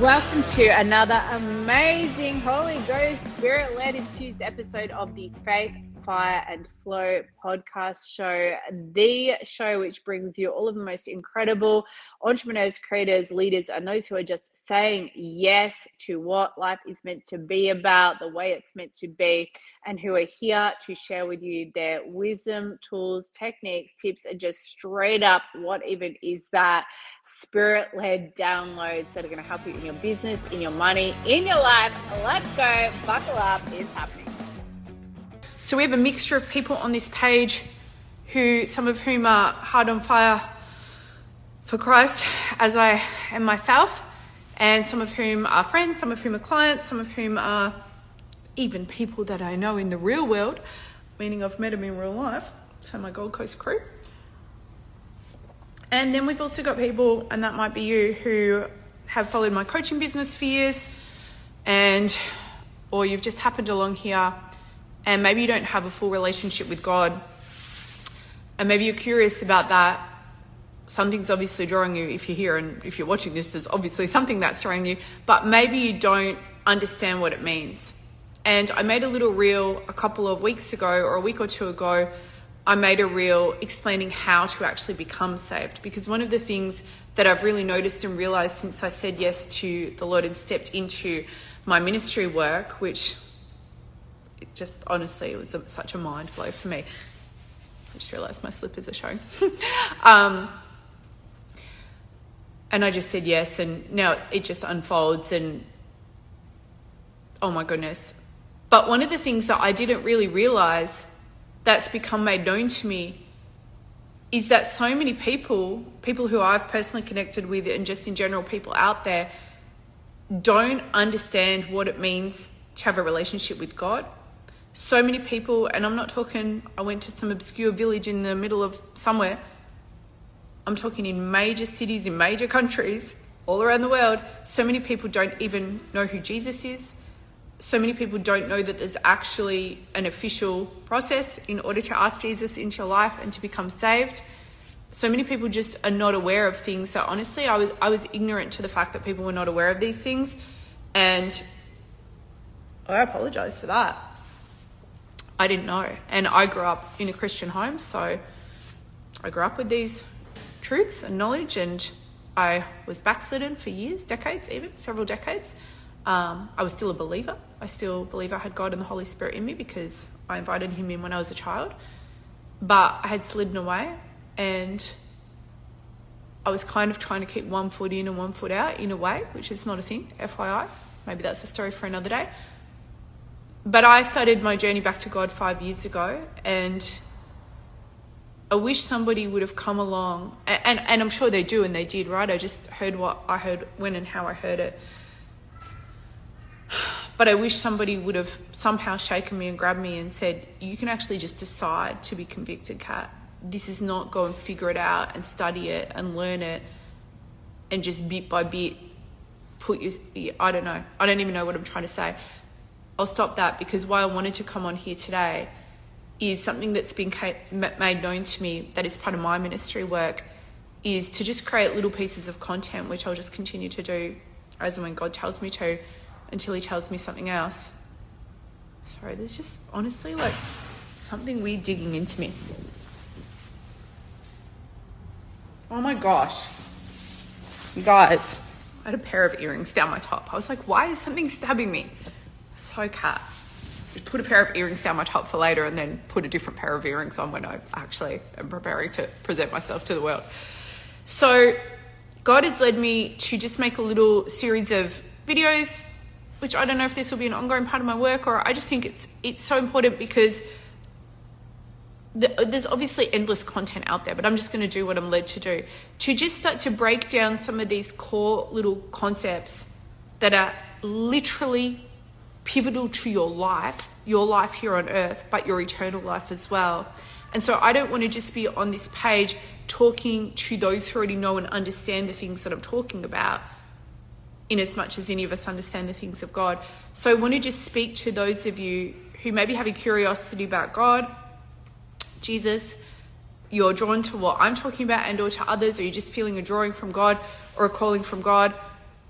Welcome to another amazing Holy Ghost Spirit-led infused episode of the Faith, Fire and Flow podcast show, the show which brings you all of the most incredible entrepreneurs, creators, leaders, and those who are just saying yes to what life is meant to be about, the way it's meant to be, and who are here to share with you their wisdom, tools, techniques, tips, and just straight up what even is that spirit-led downloads that are going to help you in your business, in your money, in your life. Let's go. Buckle up. It's happening. So we have a mixture of people on this page some of whom are hard on fire for Christ, as I am myself, and some of whom are friends, some of whom are clients, some of whom are even people that I know in the real world, meaning I've met them in real life, so my Gold Coast crew. And then we've also got people, and that might be you, who have followed my coaching business for years, or you've just happened along here, and maybe you don't have a full relationship with God, and maybe you're curious about that. Something's obviously drawing you. If you're here and if you're watching this, there's obviously something that's drawing you, but maybe you don't understand what it means. And I made a little reel a couple of weeks ago, or a week or two ago. I made a reel explaining how to actually become saved, because one of the things that I've really noticed and realized since I said yes to the Lord and stepped into my ministry work, which just honestly, it was such a mind blow for me. I just realized my slippers are showing. And I just said yes, and now it just unfolds, and oh my goodness. But one of the things that I didn't really realize that's become made known to me is that so many people who I've personally connected with, and just in general people out there, don't understand what it means to have a relationship with God. So many people, and I'm not talking, I went to some obscure village in the middle of somewhere. I'm talking in major cities, in major countries, all around the world. So many people don't even know who Jesus is. So many people don't know that there's actually an official process in order to ask Jesus into your life and to become saved. So many people just are not aware of things. So honestly, I was ignorant to the fact that people were not aware of these things. And I apologize for that. I didn't know. And I grew up in a Christian home, so I grew up with these truths and knowledge, and I was backslidden for years, decades even, several decades. I was still a believer. I still believe I had God and the Holy Spirit in me because I invited him in when I was a child. But I had slidden away, and I was kind of trying to keep one foot in and one foot out in a way, which is not a thing, FYI. Maybe that's a story for another day. But I started my journey back to God 5 years ago, and I wish somebody would have come along, and I'm sure they do, and they did, right? I just heard what I heard, when and how I heard it. But I wish somebody would have somehow shaken me and grabbed me and said, you can actually just decide to be convicted, Kat. This is not go and figure it out and study it and learn it and just bit by bit I don't know. I don't even know what I'm trying to say. I'll stop that, because why I wanted to come on here today is something that's been made known to me that is part of my ministry work, is to just create little pieces of content, which I'll just continue to do as and when God tells me to, until he tells me something else. Sorry, there's just honestly like something weird digging into me. Oh my gosh. You guys, I had a pair of earrings down my top. I was like, why is something stabbing me? So Kat, just put a pair of earrings down my top for later, and then put a different pair of earrings on when I actually am preparing to present myself to the world. So God has led me to just make a little series of videos, which I don't know if this will be an ongoing part of my work, or I just think it's so important because there's obviously endless content out there, but I'm just going to do what I'm led to do, to just start to break down some of these core little concepts that are literally pivotal to your life here on earth, but your eternal life as well. And so I don't want to just be on this page talking to those who already know and understand the things that I'm talking about, in as much as any of us understand the things of God. So I want to just speak to those of you who maybe have a curiosity about God, Jesus, you're drawn to what I'm talking about, and or to others, or you're just feeling a drawing from God or a calling from God,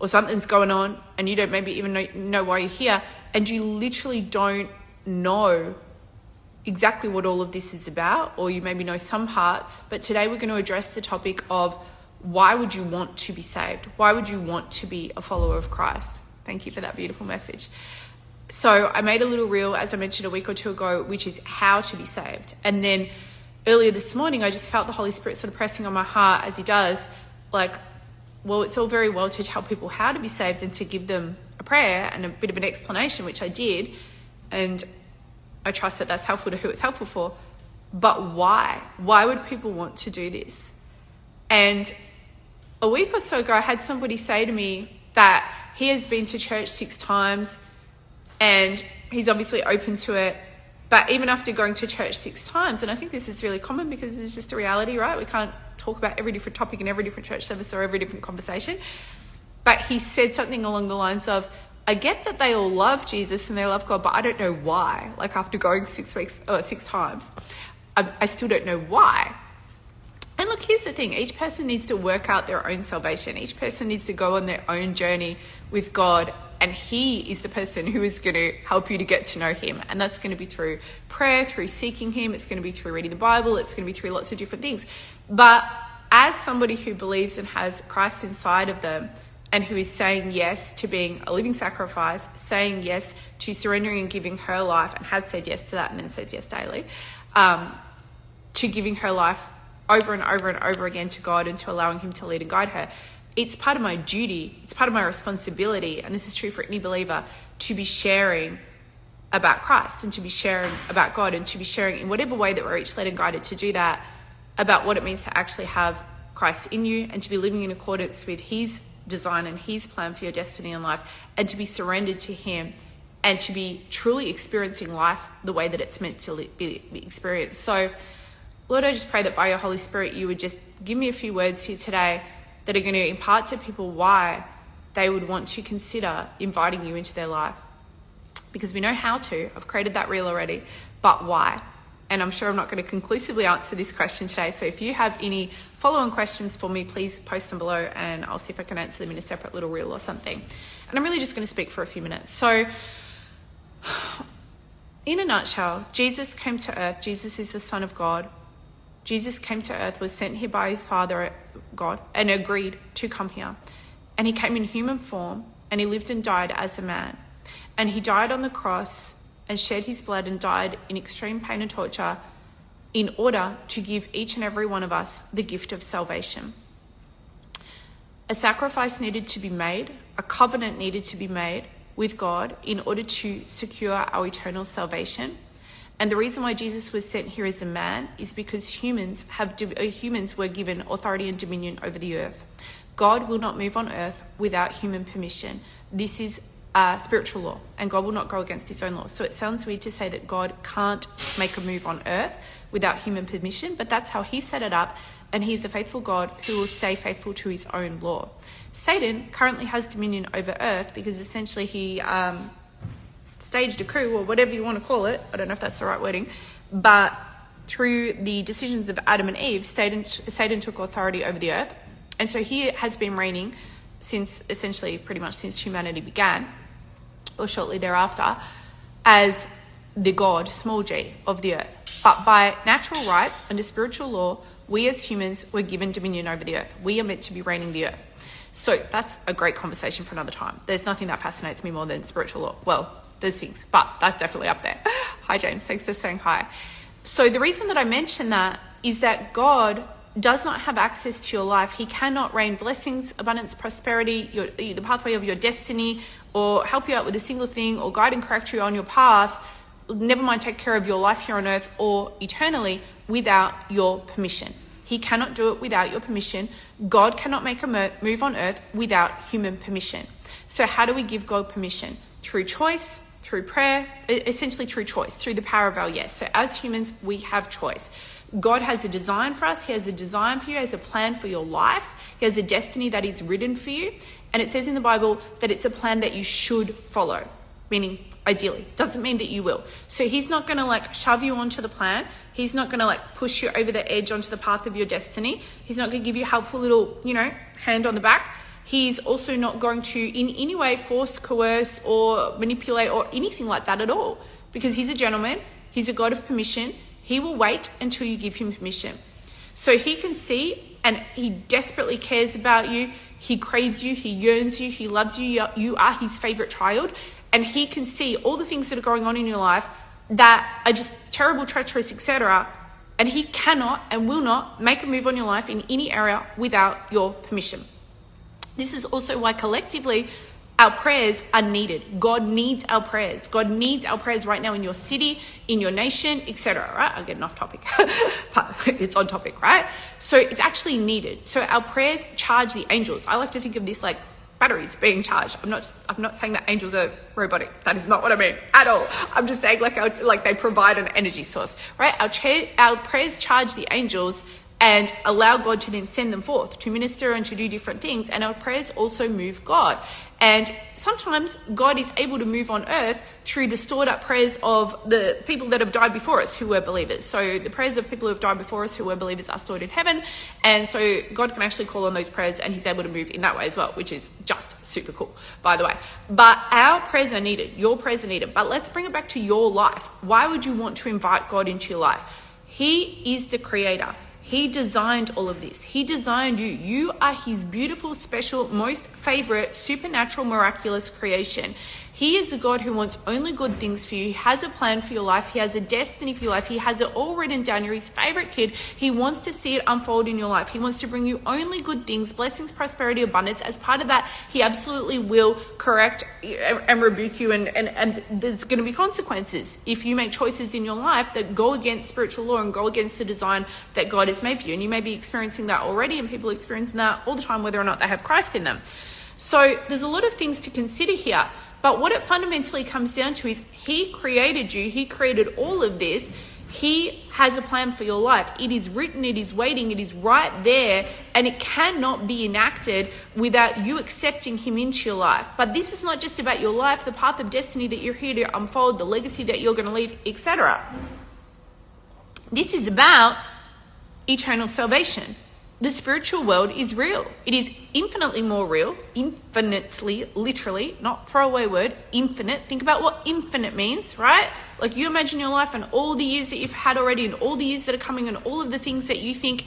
or something's going on and you don't maybe even know why you're here, and you literally don't know exactly what all of this is about, or you maybe know some parts. But today we're going to address the topic of why would you want to be saved? Why would you want to be a follower of Christ? Thank you for that beautiful message. So I made a little reel, as I mentioned a week or two ago, which is how to be saved. And then earlier this morning, I just felt the Holy Spirit sort of pressing on my heart, as he does, like, well, it's all very well to tell people how to be saved and to give them a prayer and a bit of an explanation, which I did. And I trust that that's helpful to who it's helpful for. But why? Why would people want to do this? And a week or so ago, I had somebody say to me that he has been to church 6 times and he's obviously open to it. But even after going to church 6 times, and I think this is really common because it's just a reality, right? We can't talk about every different topic in every different church service or every different conversation. But he said something along the lines of, I get that they all love Jesus and they love God, but I don't know why. Like after going 6 times, I still don't know why. And look, here's the thing. Each person needs to work out their own salvation. Each person needs to go on their own journey with God. And he is the person who is going to help you to get to know him. And that's going to be through prayer, through seeking him. It's going to be through reading the Bible. It's going to be through lots of different things. But as somebody who believes and has Christ inside of them, and who is saying yes to being a living sacrifice, saying yes to surrendering and giving her life, and has said yes to that and then says yes daily, to giving her life over and over and over again to God and to allowing him to lead and guide her. It's part of my duty, it's part of my responsibility, and this is true for any believer, to be sharing about Christ and to be sharing about God and to be sharing in whatever way that we're each led and guided to do that, about what it means to actually have Christ in you and to be living in accordance with his design and his plan for your destiny in life, and to be surrendered to him and to be truly experiencing life the way that it's meant to be experienced. So Lord, I just pray that by your Holy Spirit you would just give me a few words here today that are going to impart to people why they would want to consider inviting you into their life. Because we know how to. I've created that reel already. But why? And I'm sure I'm not going to conclusively answer this question today. So if you have any follow-on questions for me, please post them below and I'll see if I can answer them in a separate little reel or something. And I'm really just going to speak for a few minutes. So in a nutshell, Jesus came to earth. Jesus is the Son of God. Jesus came to earth, was sent here by his Father, God, and agreed to come here. And he came in human form and he lived and died as a man. And he died on the cross and shed his blood and died in extreme pain and torture in order to give each and every one of us the gift of salvation. A sacrifice needed to be made, a covenant needed to be made with God in order to secure our eternal salvation. And the reason why Jesus was sent here as a man is because humans were given authority and dominion over the earth. God will not move on earth without human permission. This is spiritual law, and God will not go against his own law. So it sounds weird to say that God can't make a move on earth without human permission, but that's how he set it up, and he's a faithful God who will stay faithful to his own law. Satan currently has dominion over earth because essentially he staged a coup, or whatever you want to call it. I don't know if that's the right wording, but through the decisions of Adam and Eve, Satan took authority over the earth, and so he has been reigning since essentially pretty much since humanity began, or shortly thereafter, as the God, small g, of the earth. But by natural rights, under spiritual law, we as humans were given dominion over the earth. We are meant to be reigning the earth. So that's a great conversation for another time. There's nothing that fascinates me more than spiritual law. Well, there's things, but that's definitely up there. Hi, James. Thanks for saying hi. So the reason that I mention that is that God does not have access to your life. He cannot rain blessings, abundance, prosperity, the pathway of your destiny, or help you out with a single thing, or guide and correct you on your path, never mind take care of your life here on earth or eternally, without your permission. He cannot do it without your permission. God cannot make a move on earth without human permission. So how do we give God permission? Through choice, through prayer, essentially through choice, through the power of our yes. So as humans, we have choice. God has a design for us. He has a design for you. He has a plan for your life. He has a destiny that is written for you. And it says in the Bible that it's a plan that you should follow, meaning ideally. Doesn't mean that you will. So he's not going to shove you onto the plan. He's not going to push you over the edge onto the path of your destiny. He's not going to give you a helpful little, hand on the back He's also not going to in any way force, coerce, or manipulate or anything like that at all, because he's a gentleman. He's a God of permission. He will wait until you give him permission. So he can see, and he desperately cares about you. He craves you. He yearns you. He loves you. You are his favorite child. And he can see all the things that are going on in your life that are just terrible, treacherous, etc. And he cannot and will not make a move on your life in any area without your permission. This is also why collectively our prayers are needed. God needs our prayers. God needs our prayers right now in your city, in your nation, etc. Right? I'm getting off topic, but it's on topic, right? So it's actually needed. So our prayers charge the angels. I like to think of this like batteries being charged. I'm not saying that angels are robotic. That is not what I mean at all. I'm just saying like they provide an energy source, right? Our prayers charge the angels and allow God to then send them forth to minister and to do different things. And our prayers also move God. And sometimes God is able to move on earth through the stored up prayers of the people that have died before us who were believers. So the prayers of people who have died before us who were believers are stored in heaven. And so God can actually call on those prayers and he's able to move in that way as well, which is just super cool, by the way. But our prayers are needed. Your prayers are needed. But let's bring it back to your life. Why would you want to invite God into your life? He is the creator. He designed all of this. He designed you. You are his beautiful, special, most favorite, supernatural, miraculous creation. He is a God who wants only good things for you. He has a plan for your life. He has a destiny for your life. He has it all written down. You're his favorite kid. He wants to see it unfold in your life. He wants to bring you only good things, blessings, prosperity, abundance. As part of that, he absolutely will correct and rebuke you. And there's going to be consequences if you make choices in your life that go against spiritual law and go against the design that God has made for you. And you may be experiencing that already, and people are experiencing that all the time, whether or not they have Christ in them. So there's a lot of things to consider here. But what it fundamentally comes down to is he created you. He created all of this. He has a plan for your life. It is written, it is waiting, it is right there, and it cannot be enacted without you accepting him into your life. But this is not just about your life, the path of destiny that you're here to unfold, the legacy that you're going to leave, etc. This is about eternal salvation. The spiritual world is real. It is infinitely more real, infinitely, literally, not throwaway word, infinite. Think about what infinite means, right? Like you imagine your life and all the years that you've had already and all the years that are coming and all of the things that you think,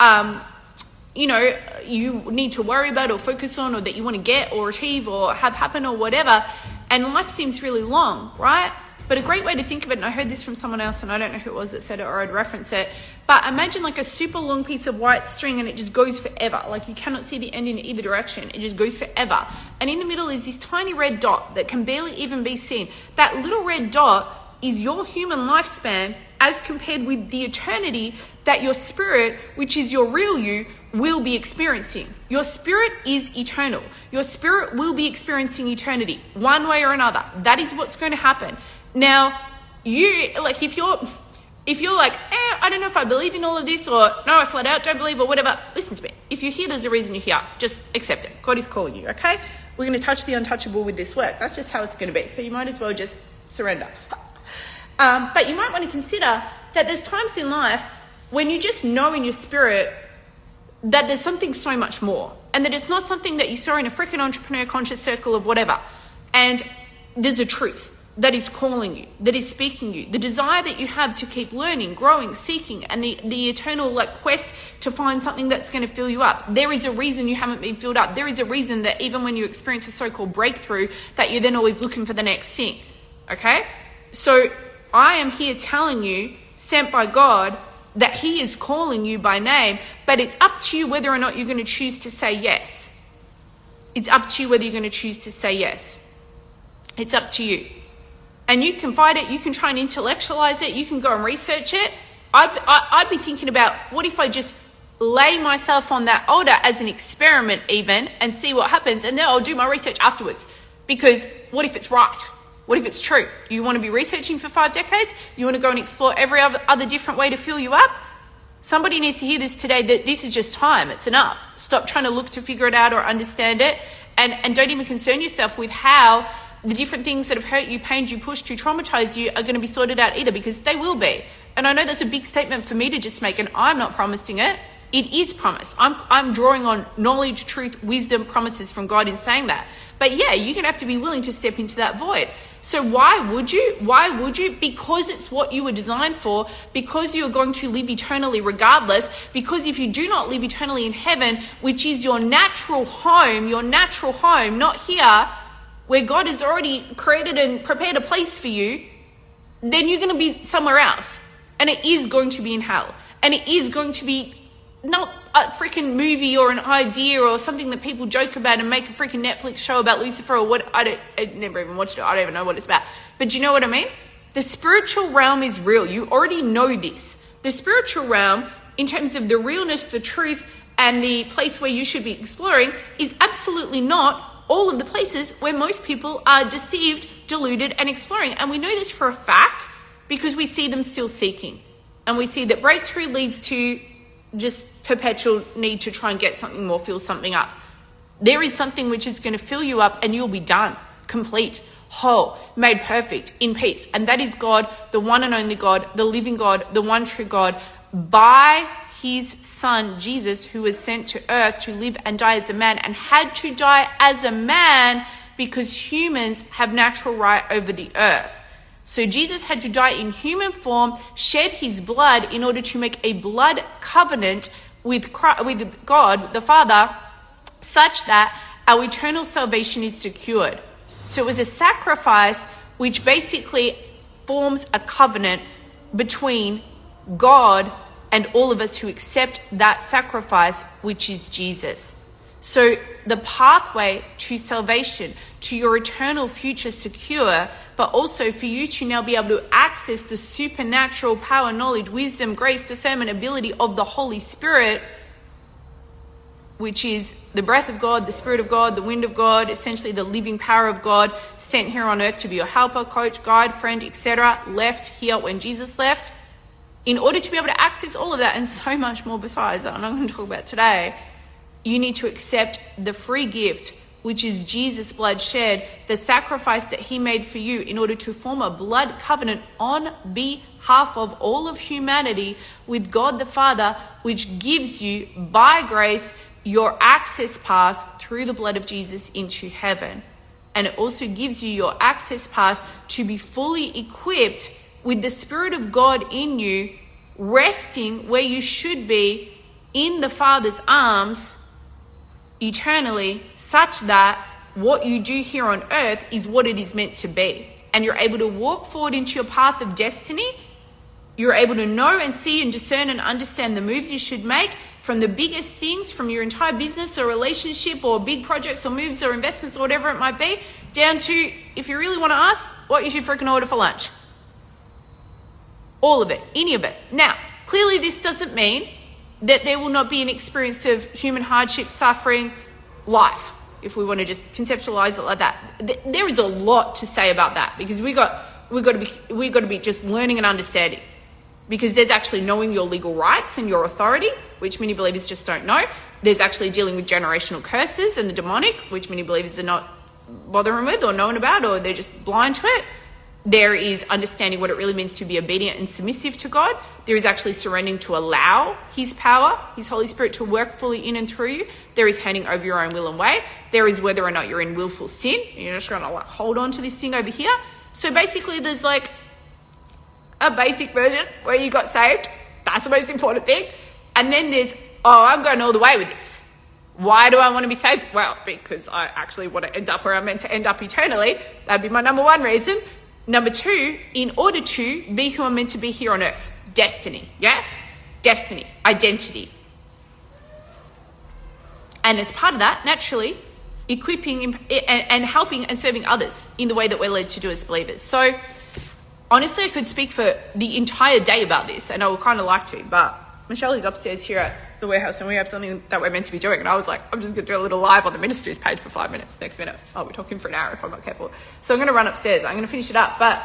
you need to worry about or focus on or that you want to get or achieve or have happen or whatever. And life seems really long, right? But a great way to think of it, and I heard this from someone else and I don't know who it was that said it or I'd reference it, but imagine like a super long piece of white string and it just goes forever. Like you cannot see the end in either direction. It just goes forever. And in the middle is this tiny red dot that can barely even be seen. That little red dot is your human lifespan as compared with the eternity that your spirit, which is your real you, will be experiencing. Your spirit is eternal. Your spirit will be experiencing eternity one way or another. That is what's going to happen. Now, you, like, if you're like, I don't know if I believe in all of this, or no, I flat out don't believe, or whatever, listen to me. If you're here, there's a reason you're here. Just accept it. God is calling you, okay? We're going to touch the untouchable with this work. That's just how it's going to be. So you might as well just surrender. But you might want to consider that there's times in life when you just know in your spirit that there's something so much more, and that it's not something that you saw in a freaking entrepreneur conscious circle of whatever. And there's a truth that is calling you, that is speaking you, the desire that you have to keep learning, growing, seeking, and the eternal quest to find something that's going to fill you up. There is a reason you haven't been filled up. There is a reason that even when you experience a so-called breakthrough, that you're then always looking for the next thing. Okay? So I am here telling you, sent by God, that he is calling you by name, but it's up to you whether or not you're going to choose to say yes. It's up to you whether you're going to choose to say yes. It's up to you. And you can fight it, you can try and intellectualize it, you can go and research it. I'd be thinking about, what if I just lay myself on that altar as an experiment even and see what happens, and then I'll do my research afterwards. Because what if it's right? What if it's true? You want to be researching for 5 decades? You want to go and explore every other different way to fill you up? Somebody needs to hear this today, that this is just time. It's enough. Stop trying to look to figure it out or understand it. And don't even concern yourself with how the different things that have hurt you, pained you, pushed you, traumatized you are going to be sorted out either, because they will be. And I know that's a big statement for me to just make, and I'm not promising it. It is promised. I'm drawing on knowledge, truth, wisdom, promises from God in saying that. But yeah, you're going to have to be willing to step into that void. So why would you? Why would you? Because it's what you were designed for, because you're going to live eternally regardless, because if you do not live eternally in heaven, which is your natural home, not here, where God has already created and prepared a place for you, then you're going to be somewhere else. And it is going to be in hell. And it is going to be not a freaking movie or an idea or something that people joke about and make a freaking Netflix show about Lucifer or what. I never even watched it. I don't even know what it's about. But do you know what I mean? The spiritual realm is real. You already know this. The spiritual realm, in terms of the realness, the truth, and the place where you should be exploring, is absolutely not all of the places where most people are deceived, deluded, and exploring. And we know this for a fact because we see them still seeking. And we see that breakthrough leads to just perpetual need to try and get something more, fill something up. There is something which is going to fill you up and you'll be done, complete, whole, made perfect, in peace. And that is God, the one and only God, the living God, the one true God, by his son, Jesus, who was sent to earth to live and die as a man, and had to die as a man because humans have natural right over the earth. So Jesus had to die in human form, shed his blood in order to make a blood covenant with God, the Father, such that our eternal salvation is secured. So it was a sacrifice which basically forms a covenant between God and all of us who accept that sacrifice, which is Jesus. So the pathway to salvation, to your eternal future secure, but also for you to now be able to access the supernatural power, knowledge, wisdom, grace, discernment, ability of the Holy Spirit, which is the breath of God, the Spirit of God, the wind of God, essentially the living power of God, sent here on earth to be your helper, coach, guide, friend, etc., left here when Jesus left. In order to be able to access all of that and so much more besides that, and I'm going to talk about today, you need to accept the free gift, which is Jesus' blood shed, the sacrifice that he made for you in order to form a blood covenant on behalf of all of humanity with God the Father, which gives you, by grace, your access pass through the blood of Jesus into heaven. And it also gives you your access pass to be fully equipped with the Spirit of God in you, resting where you should be in the Father's arms eternally, such that what you do here on earth is what it is meant to be. And you're able to walk forward into your path of destiny. You're able to know and see and discern and understand the moves you should make, from the biggest things, from your entire business or relationship or big projects or moves or investments or whatever it might be, down to, if you really want to ask, what you should freaking order for lunch. All of it, any of it. Now, clearly this doesn't mean that there will not be an experience of human hardship, suffering, life, if we want to just conceptualize it like that. There is a lot to say about that, because we got to be just learning and understanding, because there's actually knowing your legal rights and your authority, which many believers just don't know. There's actually dealing with generational curses and the demonic, which many believers are not bothering with or knowing about, or they're just blind to it. There is understanding what it really means to be obedient and submissive to God. There is actually surrendering to allow his power, his Holy Spirit, to work fully in and through you. There is handing over your own will and way. There is whether or not you're in willful sin. You're just going to hold on to this thing over here. So basically there's like a basic version where you got saved. That's the most important thing. And then there's, I'm going all the way with this. Why do I want to be saved? Well, because I actually want to end up where I'm meant to end up eternally. That'd be my number one reason. Number two, in order to be who I'm meant to be here on earth. Destiny, yeah? Destiny, identity. And as part of that, naturally, equipping and helping and serving others in the way that we're led to do as believers. So, honestly, I could speak for the entire day about this, and I would kind of like to, but Michelle is upstairs here at the warehouse, and we have something that we're meant to be doing, and I was like, I'm just going to do a little live on the ministries page for 5 minutes. Next minute, I'll be talking for an hour if I'm not careful. So I'm going to run upstairs. I'm going to finish it up, but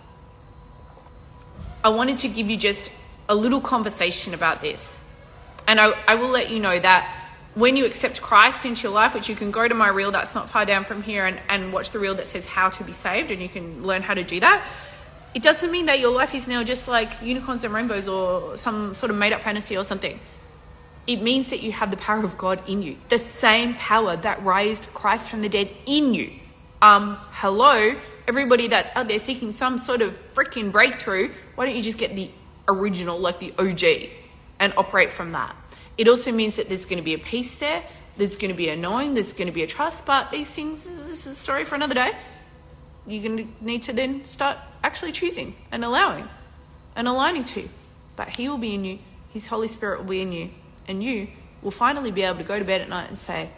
I wanted to give you just a little conversation about this. And I will let you know that when you accept Christ into your life, which you can go to my reel that's not far down from here and watch the reel that says how to be saved, and you can learn how to do that. It doesn't mean that your life is now just like unicorns and rainbows or some sort of made up fantasy or something. It means that you have the power of God in you, the same power that raised Christ from the dead in you. Hello, everybody that's out there seeking some sort of freaking breakthrough, why don't you just get the original, like the OG, and operate from that? It also means that there's going to be a peace there, there's going to be a knowing, there's going to be a trust, but these things, this is a story for another day. You're going to need to then start actually choosing and allowing and aligning to. But he will be in you, his Holy Spirit will be in you, and you will finally be able to go to bed at night and say,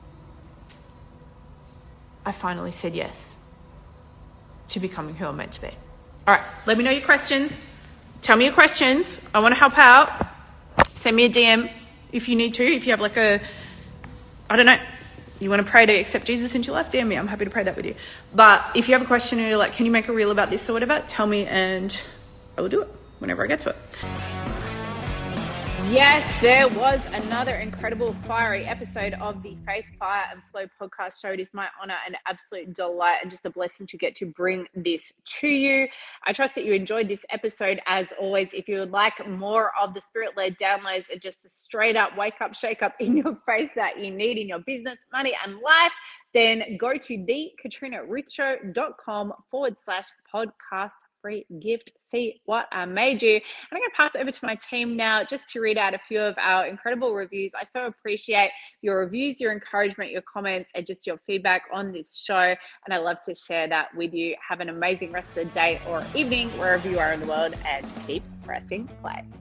I finally said yes to becoming who I'm meant to be. All right, let me know your questions. Tell me your questions. I want to help out. Send me a DM if you need to. If you have like a, I don't know, you want to pray to accept Jesus into your life, DM me. I'm happy to pray that with you. But if you have a question and you're like, can you make a reel about this or whatever, tell me and I will do it whenever I get to it. Yes, there was another incredible fiery episode of the Faith, Fire and Flow podcast show. It is my honor and absolute delight and just a blessing to get to bring this to you. I trust that you enjoyed this episode. As always, if you would like more of the Spirit-led downloads and just a straight up wake up, shake up in your face that you need in your business, money and life, then go to thekatrinaruthshow.com/podcast free gift. See what I made you. And I'm going to pass it over to my team now just to read out a few of our incredible reviews. I so appreciate your reviews, your encouragement, your comments, and just your feedback on this show. And I love to share that with you. Have an amazing rest of the day or evening, wherever you are in the world, and keep pressing play.